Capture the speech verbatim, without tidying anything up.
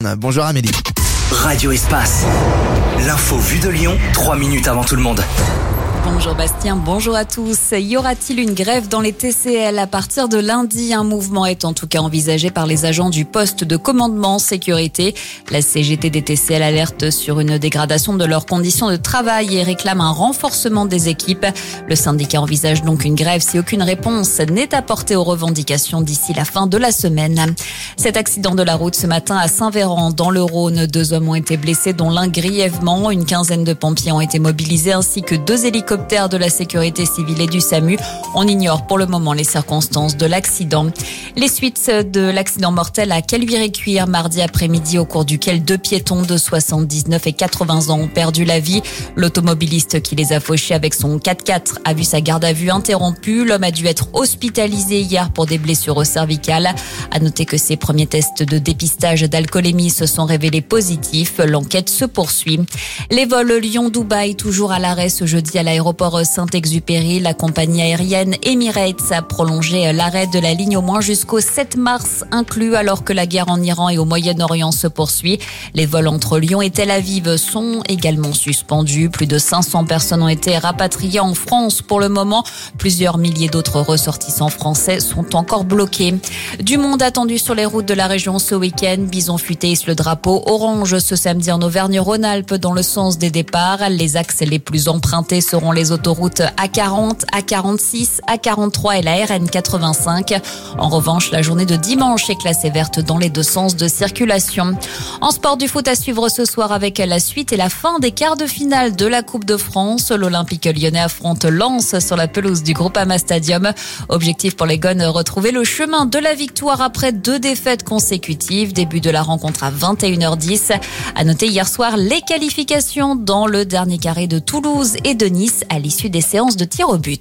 Bonjour Amélie. Radio Espace. L'info vue de Lyon, trois minutes avant tout le monde. Bonjour Bastien, bonjour à tous. Y aura-t-il une grève dans les T C L à partir de lundi? Un mouvement est en tout cas envisagé par les agents du poste de commandement sécurité. La C G T des T C L alerte sur une dégradation de leurs conditions de travail et réclame un renforcement des équipes. Le syndicat envisage donc une grève si aucune réponse n'est apportée aux revendications d'ici la fin de la semaine. Cet accident de la route ce matin à Saint-Véran dans le Rhône. Deux hommes ont été blessés dont l'un grièvement. Une quinzaine de pompiers ont été mobilisés ainsi que deux hélicoptères de la sécurité civile et du SAMU. On ignore pour le moment les circonstances de l'accident. Les suites de l'accident mortel à Caluire-et-Cuire mardi après-midi au cours duquel deux piétons de soixante-dix-neuf et quatre-vingts ans ont perdu la vie. L'automobiliste qui les a fauchés avec son quatre-quatre a vu sa garde à vue interrompue. L'homme a dû être hospitalisé hier pour des blessures au cervical. À noter que ses premiers tests de dépistage d'alcoolémie se sont révélés positifs. L'enquête se poursuit. Les vols Lyon-Dubaï toujours à l'arrêt ce jeudi à l'aéroport Saint-Exupéry. La compagnie aérienne Emirates a prolongé l'arrêt de la ligne au moins jusqu'au sept mars inclus, alors que la guerre en Iran et au Moyen-Orient se poursuit. Les vols entre Lyon et Tel Aviv sont également suspendus. Plus de cinq cents personnes ont été rapatriées en France pour le moment. Plusieurs milliers d'autres ressortissants français sont encore bloqués. Du monde attendu sur les routes de la région ce week-end. Bison futé hisse le drapeau orange ce samedi en Auvergne-Rhône-Alpes dans le sens des départs. Les axes les plus empruntés seront les autoroutes A quarante, A quarante-six, A quarante-trois et la R N quatre-vingt-cinq. En revanche, la journée de dimanche est classée verte dans les deux sens de circulation. En sport, du foot à suivre ce soir avec la suite et la fin des quarts de finale de la Coupe de France. L'Olympique lyonnais affronte Lens sur la pelouse du Groupama Stadium. Objectif pour les Gones, retrouver le chemin de la victoire après deux défaites consécutives. Début de la rencontre à vingt et une heures dix. À noter hier soir les qualifications dans le dernier carré de Toulouse et de Nice à l'issue des séances de tir au but.